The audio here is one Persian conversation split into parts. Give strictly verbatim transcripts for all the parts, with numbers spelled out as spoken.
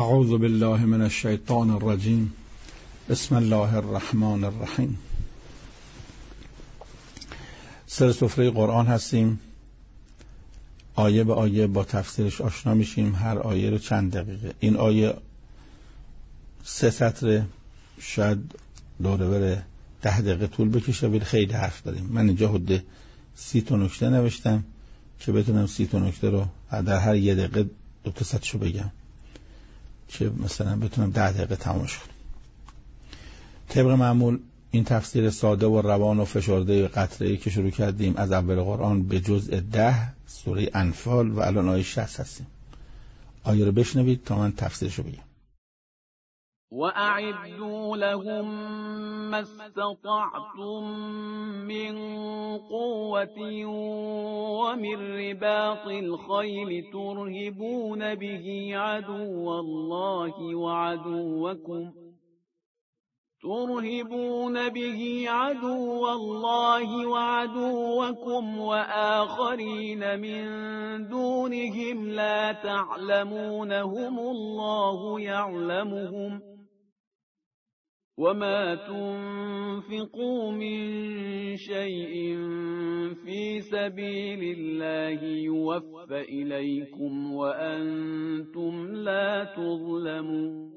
اعوذ بالله من الشیطان الرجیم. بسم الله الرحمن الرحیم. سر سفره قرآن هستیم، آیه به آیه با تفسیرش آشنا میشیم. هر آیه رو چند دقیقه. این آیه سه سطر، شاید دوره بره ده دقیقه طول بکشه، ولی خیلی حرف داریم. من اینجا حدود سی تا نکته نوشتم که بتونم سی تا نکته رو در هر یه دقیقه دو تا سطرشو بگم که مثلا بتونم ده دقیقه تمامش کنم. طبق معمول این تفسیر ساده و روان و فشرده قطره‌ای که شروع کردیم از اول قرآن به جزء ده سوره انفال و الان آیه شصت هستیم. آیه رو بشنوید تا من تفسیرشو بگم. وَأَعِدُّوا لَهُم مَّا اسْتَطَعْتُم مِّن قُوَّةٍ وَمِن رِّبَاطِ الْخَيْلِ تُرْهِبُونَ بِهِ عَدُوَّ اللَّهِ وَعَدُوَّكُمْ ترهبون به عدو الله وعدوكم وآخرين من دونهم لا تعلمونهم الله يعلمهم وما تنفقوا من شيء في سبيل الله يوفى إليكم وأنتم لا تظلمون.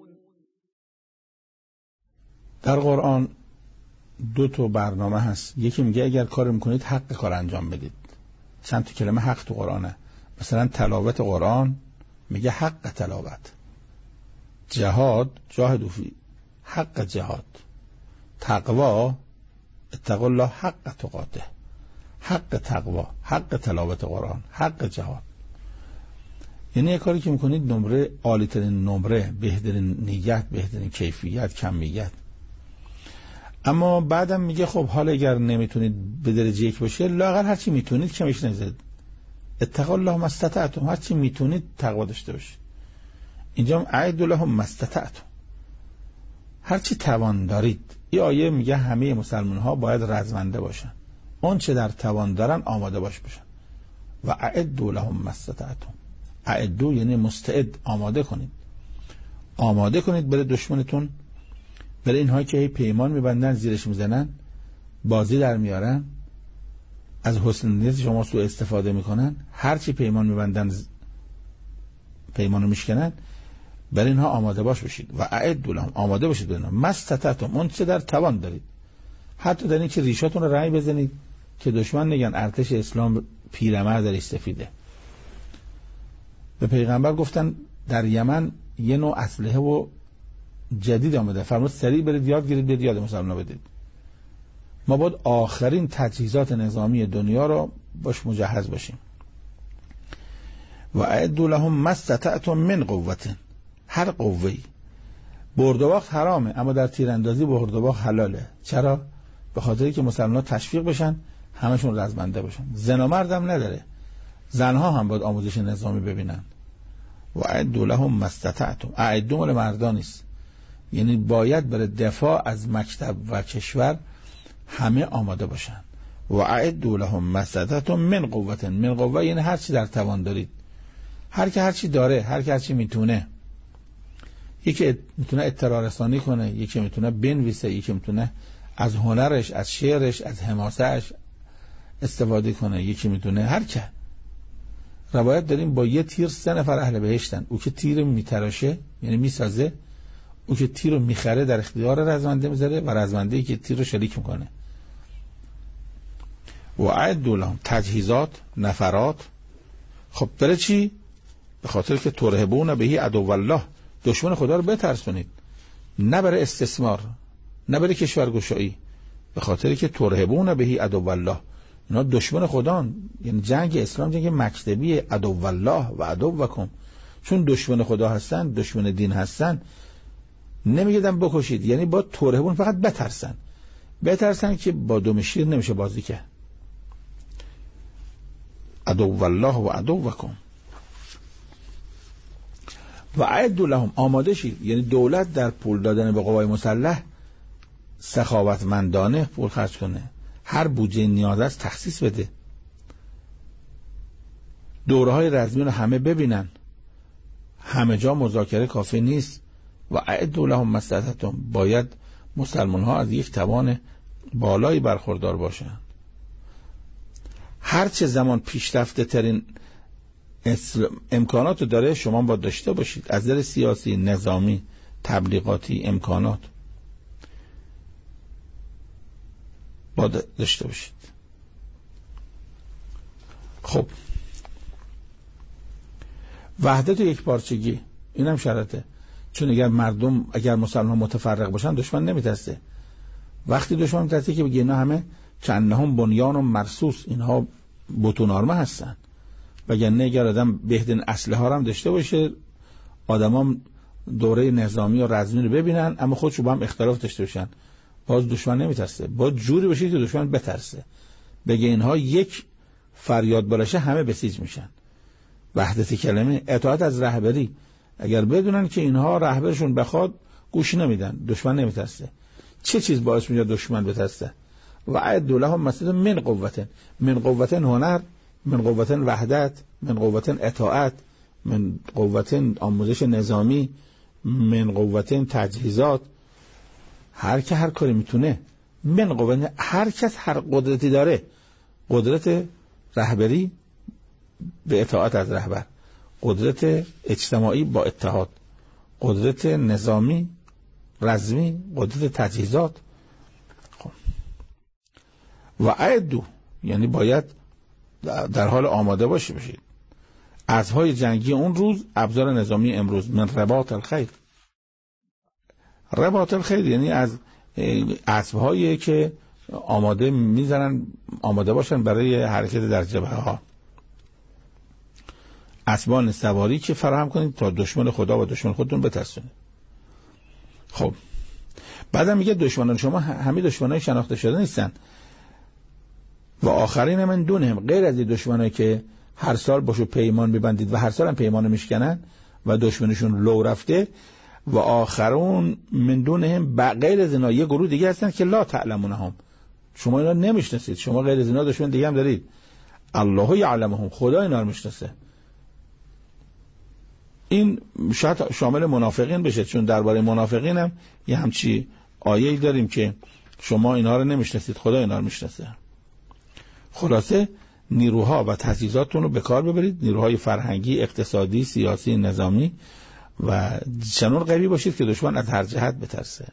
در قرآن دو تا برنامه هست. یکی میگه اگر کار میکنید حق کار انجام بدید. چند تا کلمه حق تو قرآنه. مثلا تلاوت قرآن میگه حق تلاوت. جهاد جاهدوا فی حق جهاد. تقوا اتقوا الله حق تقاته. حق تقوا، حق تلاوت قرآن، حق جهاد. یعنی یک کاری که میکنید نمره عالی ترین نمره، بهترین نیت، بهترین کیفیت، کمیت. اما بعدم میگه خب حالا اگر نمیتونید به درجه یک باشه، لااقل هر چی میتونید کمش نذارید. اتقوا الله ما استطعتم. هر چی میتونید تقوا داشته باشید. اینجا هم اعدوا لهم ما استطعتم. هر چی توان دارید. این آیه میگه همه مسلمان ها باید رزمنده باشن. اون چه در توان دارن آماده باش باشن. و اعدوا لهم ما استطعتم. اعدوا یعنی مستعد، آماده کنید. آماده کنید برای دشمنتون، برای اینهایی که پیمان میبندن، زیرش میزنن، بازی در میارن، از حسن نیت شما سوء استفاده میکنن. هرچی پیمان میبندن پیمانو میشکنن، برای اینها آماده باش باشید. و اعدوا لهم، آماده باشید برای اینها. ما استطعتم، اون چه در توان دارید. حتی در این که ریشاتون رو رنگ بزنید که دشمن نگن ارتش اسلام پیرمرد درش سفیده. به پیغمبر گفتن در یمن یه نوع اسلحه و جدید آمده، فرمود سریع برید یاد گیرید، برید یاد مسلمان بدید. ما باید آخرین تجهیزات نظامی دنیا رو باش مجهز باشیم. و اعدوا لهم ما استطعتم من قوة. هر قوه‌ای. برد و باخت حرامه، اما در تیراندازی برد و باخت حلاله. چرا؟ به خاطری که مسلمان‌ها تشویق بشن، همشون رزمنده باشن. زن و مردم نداره، زنها هم باید آموزش نظامی ببینن. و اعدوا لهم ما استطعتم. اعدوا مال مردان نیست، یعنی باید برای دفاع از مکتب و کشور همه آماده باشن. و اعدوا لهم ما استطعتم من قوة. من قوة یعنی هر چی در توان دارید. هر کی هر چی داره، هر کی هر چی میتونه. یکی میتونه اطلاع رسانی کنه، یکی میتونه بنویسه، یکی میتونه از هنرش، از شعرش، از حماسه‌اش استفاده کنه، یکی میتونه هر کی. روایت داریم با یه تیر سه نفر اهل بهشتن. او که تیر میتراشه یعنی میسازه، او که تیر رو میخره در اختیار رزمنده میذاره و رزمنده‌ای که تیر رو شریک میکنه. و اعدوا لهم، تجهیزات، نفرات. خب برای چی؟ به خاطر که ترهبون بهی عدو الله، دشمن خدا رو بترسونید. نه برای استثمار، نه برای کشورگشایی، به خاطر که ترهبون بهی عدو الله. اینا دشمن خدا، یعنی جنگ اسلام جنگ مکتبی. عدو الله و عدوکم، چون دشمن خدا هستن، دشمن دین هستن، نمیگیدن بکشید، یعنی با ترهبون فقط بترسن. بترسن که با دم شیر نمیشه بازی کرد. عدو الله و عدوکم و اعدوا لهم، آماده شید. یعنی دولت در پول دادن به قوای مسلح سخاوتمندانه پول خرج کنه. هر بودجه نیاز است تخصیص بده. دوره های رزمی رو همه ببینن. همه جا مذاکره کافی نیست. و اعدوا لهم ما استطعتم، باید مسلمان ها از یک توان بالایی برخوردار باشند. هر چه زمان پیشرفته ترین امکانات داره شما باید داشته باشید، از نظر سیاسی، نظامی، تبلیغاتی، امکانات باید داشته باشید. خب وحدت و یک پارچگی این هم شرطه، چون اگر مردم اگر مسلمان متفرق باشن دشمن نمیترسه. وقتی دشمن میترسه که بگه اینا همه چندهم بنیان و مرصوص، اینها بتون آرمه هستن، وگرنه اگر آدم بهترین اسلحه ها هم داشته باشه، آدمام دوره نظامی و رزمی رو ببینن اما خودشو با هم اختلاف داشته باشن، باز دشمن نمیترسه. باز جوری بشه که دشمن بترسه، بگه اینها یک فریاد بالاشه همه بسیج میشن. وحدت کلمه، اطاعت از رهبری، اگر بدونن که اینها رهبرشون بخواد گوش نمیدن، دشمن نمیترسه. چه چیز باعث میشه دشمن بترسه؟ و اعدوا لهم ما استطعتم من قوة، من قوة هنر، من قوة وحدت، من قوة اطاعت، من قوة آموزش نظامی، من قوة تجهیزات. هر که هر کاری میتونه، من قوة، هر کس هر قدرتی داره، قدرت رهبری به اطاعت از رهبر، قدرت اجتماعی با اتحاد، قدرت نظامی رزمی، قدرت تجهیزات. و اعدوا یعنی باید در حال آماده باشی باشید. اسبهای جنگی اون روز، ابزار نظامی امروز. من رباط الخیل، رباط الخیل یعنی از اسبهایی که آماده میزنن، آماده باشن برای حرکت در جبهه ها. اسبان سواری که فراهم کنید تا دشمن خدا و دشمن خودتون بترسونید. خب بعدم میگه دشمنان شما همه دشمنای شناخته شده نیستن. و آخرین من دونهم، غیر از این دشمنایی که هر سال باشو پیمان میبندید و هر سال هم پیمان میشکنن و دشمنشون لو رفته، و آخرون من دونهم غیر از اینا یه گروه دیگه هستن که لا تعلمونهم، شما اینا نمیشناسید. شما غیر از اینا دشمن دیگه هم دارید. الله یعلمهم، خدا اینا رو میشناسه. این شاید شامل منافقین بشه، چون درباره منافقین هم یه همچی آیه‌ای داریم که شما اینا رو نمیشناسید، خدا اینا رو میشناسه. خلاصه نیروها و تجهیزاتتون رو به کار ببرید، نیروهای فرهنگی، اقتصادی، سیاسی، نظامی، و چنان قوی باشید که دشمن از هر جهت بترسه.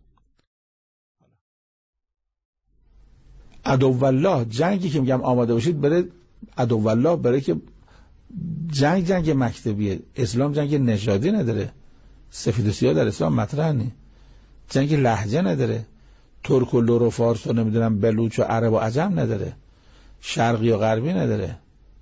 عدو الله، جنگی که میگم آماده باشید بره عدو الله، برای که جنگ جنگ مکتبیه. اسلام جنگ نژادی نداره، سفید و سیاه در اسلام مطرح نیست. جنگ لهجه نداره، ترک و لور و فارس و نمیدونم بلوچ و عرب و عجم نداره، شرقی و غربی نداره.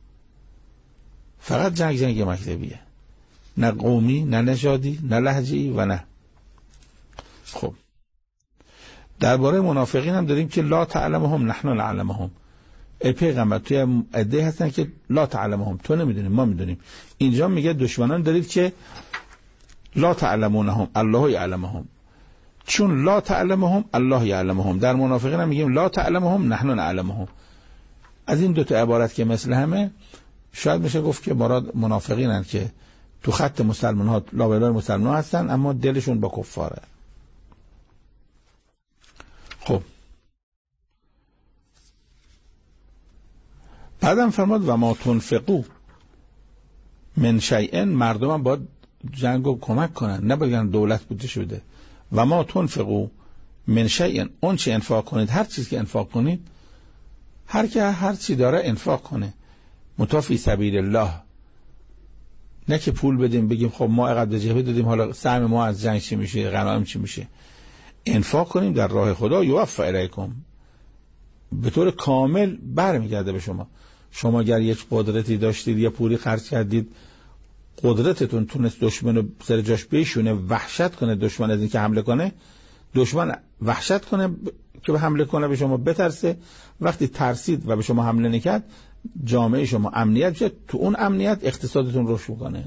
فقط جنگ جنگ مکتبیه، نه قومی، نه نژادی، نه لهجه‌ای و نه. خب درباره منافقین هم داریم که لا تعلمهم نحن نعلمهم. ای پیغمبر توی عده هستن که لا تعلمهم، تو نمیدونیم ما میدونیم. اینجا میگه دشمنان دارید که لا تعلمونهم الله یعلمهم، چون لا تعلمهم الله یعلمهم. در منافقین هم میگیم لا تعلمهم نحن نعلمهم. از این دو تا عبارت که مثل همه، شاید میشه گفت که مراد منافقین هستند که تو خط مسلمان ها لابلای مسلمان ها هستن اما دلشون با کفاره. خب بعدم فرماد و ما تنفقو من شیئن، مردم هم باید جنگو کمک کنن، نباید دولت بوده شده. و ما تنفقو من شیئن، اون چی انفاق کنید، هر چیز که انفاق کنید، هر که هر چی داره انفاق کنه، متا فی سبیل الله. نه که پول بدیم بگیم خب ما اینقدر به جبهه دادیم حالا سهم ما از جنگ چی میشه، غنایم چی میشه. انفاق کنیم در راه خدا، یوفى الیکم، به طور کامل برمیگرده به شما. شما اگر یک قدرتی داشتید، یه پولی خرج کردید، قدرتتون تونست دشمن رو سر جاش بشونه، وحشت کنه دشمن از این که حمله کنه، دشمن وحشت کنه که به حمله کنه، به شما بترسه. وقتی ترسید و به شما حمله نکرد، جامعه شما امنیت بشه، تو اون امنیت اقتصادتون رشد میکنه.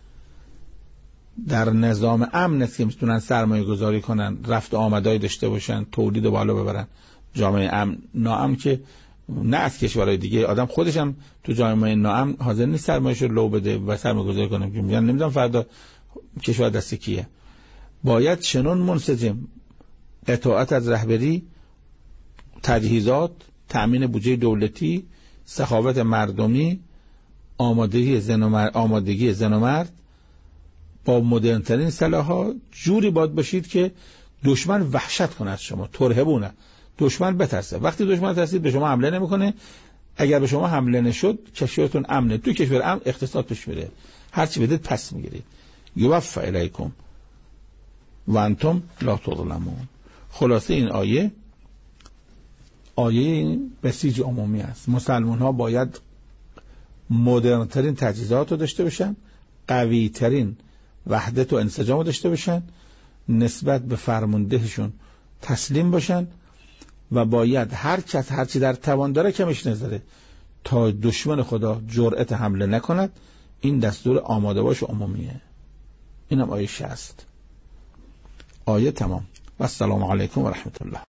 در نظام امن است که میتونن سرمایه گذاری کنن، رفت آمدای داشته باشن، تولید بالا ببرن. جامعه امن، ناامن که نه از کشورهای دیگه. آدم خودش هم تو جامعه ناامن حاضر نیست سرمایه‌اش رو لو بده و سرمایه‌گذاری کنه که میگن نمیدونم فردا کشور دست کیه. باید چنون منسجم اطاعت از رهبری، تجهیزات، تأمین بودجه دولتی، سخاوت مردمی، آمادگی زن و مرد، آمادگی زن و مرد با مدرن ترین سلاح‌ها جوری باید باشید که دشمن وحشت کنه از شما، ترهبونه، دشمن بترسه. وقتی دشمن ترسید به شما حمله نمیکنه. اگر به شما حمله نشد کشورتون امنه. تو کشور امن اقتصاد پیش میره، هر چی بدید پس میگیرید. یوفى الیکم و انتم لا تظلمون. خلاصه این آیه آیه بسیج عمومی است. مسلمان ها باید مدرن ترین تجهیزات رو داشته باشن، قوی ترین وحدت و انسجام رو داشته باشن، نسبت به فرماندهشون تسلیم باشن و باید هر کس هر چی در توان داره کمش نذاره تا دشمن خدا جرأت حمله نکند. این دستور آماده باش عمومیه. اینم آیه شصت. آیه تمام. و السلام علیکم و رحمت الله.